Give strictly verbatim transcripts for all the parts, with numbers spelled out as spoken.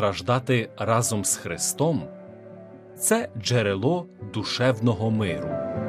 страждати разом з Христом – це джерело душевного миру.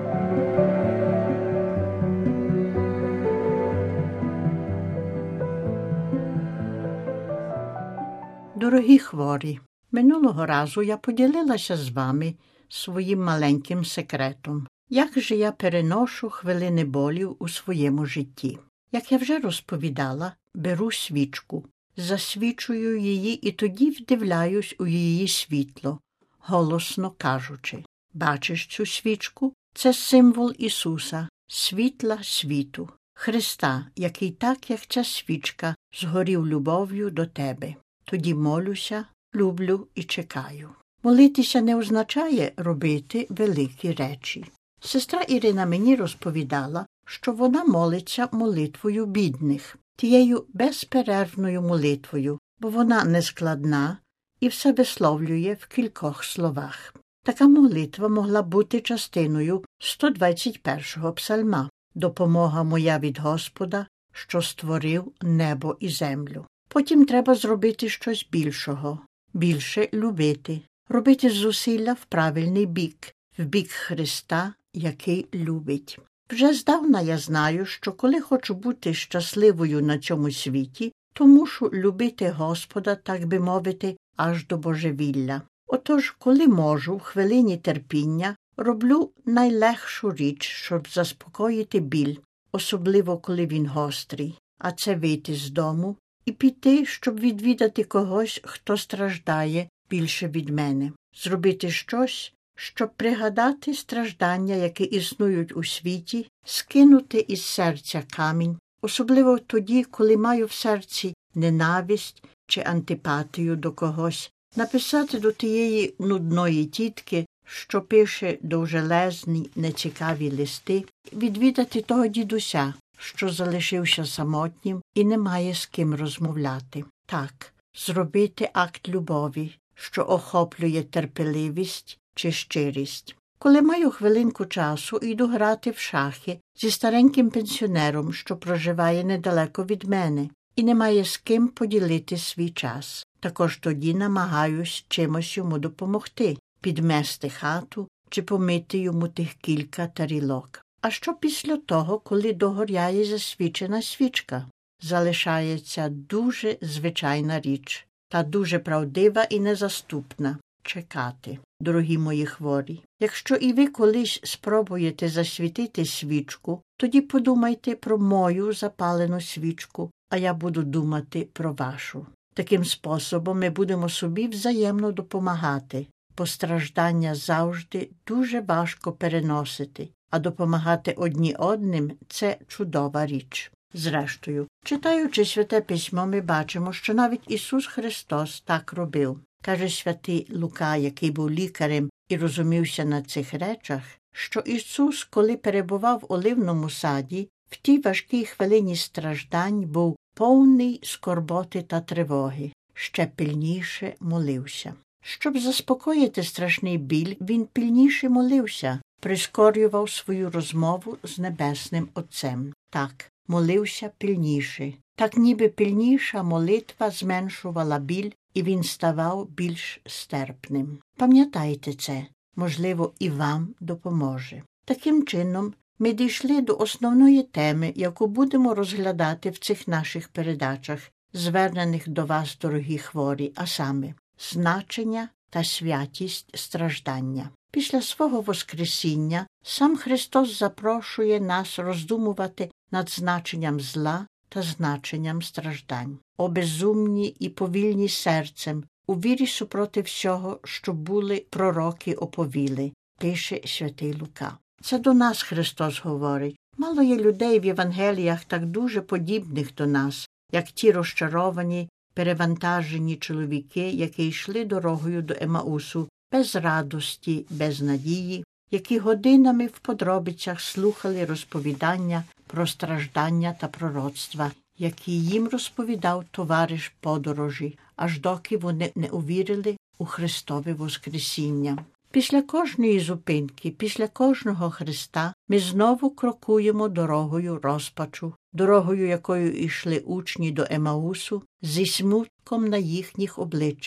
Дорогі хворі, минулого разу я поділилася з вами своїм маленьким секретом. Як же я переношу хвилини болів у своєму житті? Як я вже розповідала, беру свічку, засвічую її і тоді вдивляюсь у її світло, голосно кажучи. Бачиш цю свічку? Це символ Ісуса, світла світу, Христа, який так, як ця свічка, згорів любов'ю до тебе. Тоді молюся, люблю і чекаю. Молитися не означає робити великі речі. Сестра Ірина мені розповідала, що вона молиться молитвою бідних, тією безперервною молитвою, бо вона нескладна і все висловлює в кількох словах. Така молитва могла бути частиною сто двадцять першого псальма «Допомога моя від Господа, що створив небо і землю». Потім треба зробити щось більшого, більше любити, робити зусилля в правильний бік, в бік Христа, який любить. Вже здавна я знаю, що коли хочу бути щасливою на цьому світі, то мушу любити Господа, так би мовити, аж до божевілля. Отож, коли можу, в хвилині терпіння, роблю найлегшу річ, щоб заспокоїти біль, особливо коли він гострий, а це вийти з дому і піти, щоб відвідати когось, хто страждає більше від мене. Зробити щось, щоб пригадати страждання, які існують у світі, скинути із серця камінь, особливо тоді, коли маю в серці ненависть чи антипатію до когось, написати до тієї нудної тітки, що пише довжелезні, нецікаві листи, відвідати того дідуся, що залишився самотнім і не має з ким розмовляти. Так, зробити акт любові, що охоплює терпеливість чи щирість. Коли маю хвилинку часу, йду грати в шахи зі стареньким пенсіонером, що проживає недалеко від мене, і не має з ким поділити свій час. Також тоді намагаюсь чимось йому допомогти, підмести хату чи помити йому тих кілька тарілок. А що після того, коли догоряє засвічена свічка? Залишається дуже звичайна річ, та дуже правдива і незаступна – чекати. Дорогі мої хворі, якщо і ви колись спробуєте засвітити свічку, тоді подумайте про мою запалену свічку, а я буду думати про вашу. Таким способом ми будемо собі взаємно допомагати. Постраждання завжди дуже важко переносити, а допомагати одні одним – це чудова річ. Зрештою, читаючи Святе Письмо, ми бачимо, що навіть Ісус Христос так робив. Каже святий Лука, який був лікарем і розумівся на цих речах, що Ісус, коли перебував в оливному саді, в тій важкій хвилині страждань був повний скорботи та тривоги, ще пильніше молився. Щоб заспокоїти страшний біль, він пильніше молився, прискорював свою розмову з Небесним Отцем. Так, молився пильніше. Так ніби пильніша молитва зменшувала біль, і він ставав більш стерпним. Пам'ятайте це, можливо, і вам допоможе. Таким чином, ми дійшли до основної теми, яку будемо розглядати в цих наших передачах, звернених до вас, дорогі хворі, а саме значення та святість страждання. Після свого Воскресіння сам Христос запрошує нас роздумувати над значенням зла та значенням страждань. О безумні і повільні серцем, у вірі супроти всього, що були пророки оповіли, пише святий Лука. Це до нас Христос говорить. Мало є людей в Євангеліях так дуже подібних до нас, як ті розчаровані, перевантажені чоловіки, які йшли дорогою до Емаусу, без радості, без надії, які годинами в подробицях слухали розповідання про страждання та пророцтва, які їм розповідав товариш подорожі, аж доки вони не увірили у Христове Воскресіння. Після кожної зупинки, після кожного Христа ми знову крокуємо дорогою розпачу, дорогою, якою йшли учні до Емаусу, зі смутком на їхніх обличчях.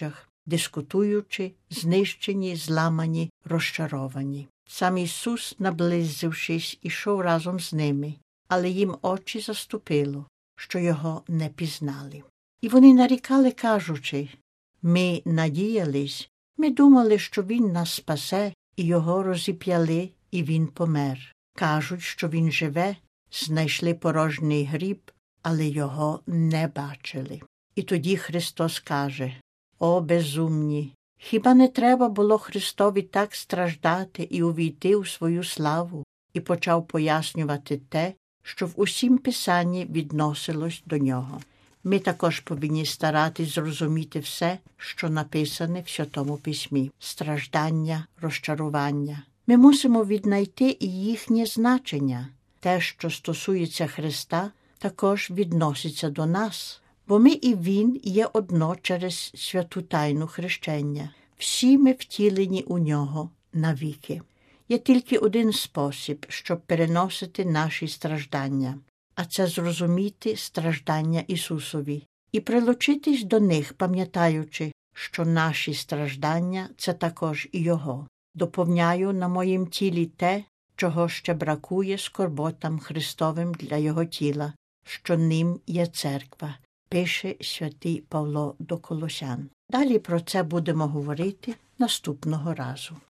дискутуючи, знищені, зламані, розчаровані. Сам Ісус, наблизившись, ішов разом з ними, але їм очі заступило, що його не пізнали. І вони нарікали, кажучи: «Ми надіялись, ми думали, що він нас спасе, і його розіп'яли, і він помер. Кажуть, що він живе, знайшли порожній гріб, але його не бачили». І тоді Христос каже: «О, безумні! Хіба не треба було Христові так страждати і увійти у свою славу?» І почав пояснювати те, що в усім Писанні відносилось до нього. Ми також повинні старатись зрозуміти все, що написане в Святому Письмі. Страждання, розчарування. Ми мусимо віднайти і їхнє значення. Те, що стосується Христа, також відноситься до нас. Бо ми і Він є одно через святу тайну хрещення. Всі ми втілені у Нього навіки. Є тільки один спосіб, щоб переносити наші страждання, а це зрозуміти страждання Ісусові і прилучитись до них, пам'ятаючи, що наші страждання – це також і Його. Доповняю на моїм тілі те, чого ще бракує скорботам Христовим для Його тіла, що ним є церква, пише святий Павло до Колосян. Далі про це будемо говорити наступного разу.